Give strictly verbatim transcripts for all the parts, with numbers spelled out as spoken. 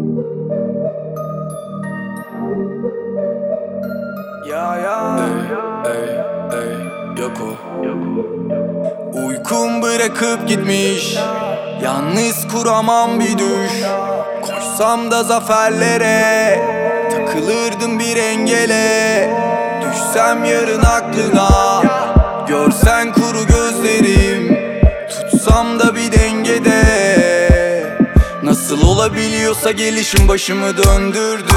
Ya ya ey, ey, ey, yok o. Uykum bırakıp gitmiş, yalnız kuramam bir düş. Koşsam da zaferlere, takılırdım bir engele. Düşsem yarın aklına, görsen kuru gözlerim. Tutsam da bir dengede. Nasıl olabiliyorsa gelişim başımı döndürdü.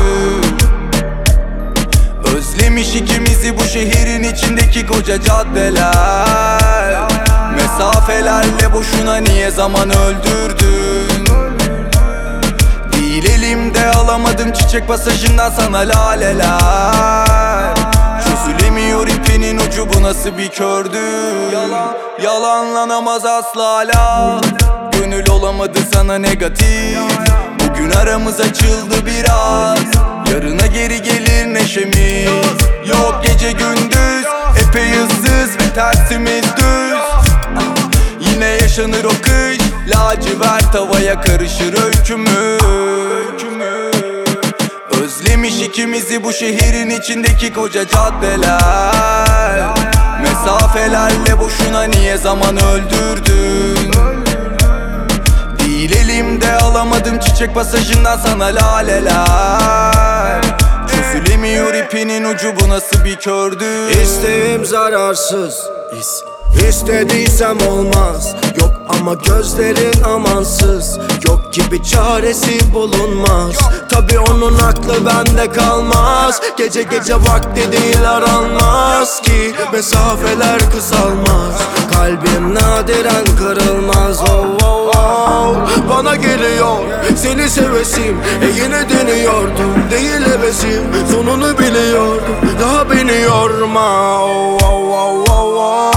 Özlemiş ikimizi bu şehrin içindeki koca caddeler. Mesafelerle boşuna niye zaman öldürdün? Değil elimde alamadım çiçek pasajından sana laleler. Çözülemiyor ipinin ucu, bu nasıl bir kördü? Yalan, yalanlanamaz asla hala. Gönül olamadı sana negatif. Bugün aramız açıldı biraz, yarına geri gelir neşemiz. Yok gece gündüz, epey ıssız ve tersimiz düz. Yine yaşanır o kış, lacivert havaya karışır öykümüz. Özlemiş ikimizi bu şehrin içindeki koca caddeler. Mesafelerle boşuna niye zaman öldürdün? Değil elimde alamadım çiçek pasajından sana laleler. Çözülemiyor ipinin ucu, bu nasıl bir kördü? İsteğim zararsız, İs İstediysem olmaz. Yok ama gözlerin amansız. Yok gibi çaresi bulunmaz. Tabi onun aklı bende kalmaz. Gece gece vakti değil aranmaz ki mesafeler kısalmaz. Kalbim nadiren kırılmaz. Oh, oh, oh. Bana geliyor seni sevesim, e yine deniyordum, değil hevesim. Sonunu biliyordum, daha beni yorma. Oh, oh, oh, oh, oh.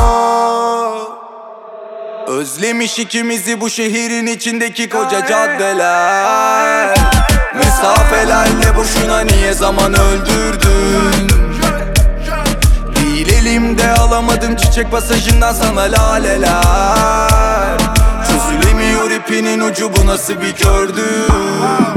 Özlemiş ikimizi bu şehrin içindeki koca caddeler. Mesafelerle boşuna niye zaman öldürdün? Değil elimde alamadım çiçek pasajından sana laleler. Çözülemiyor ipinin ucu, bu nasıl bir kördü?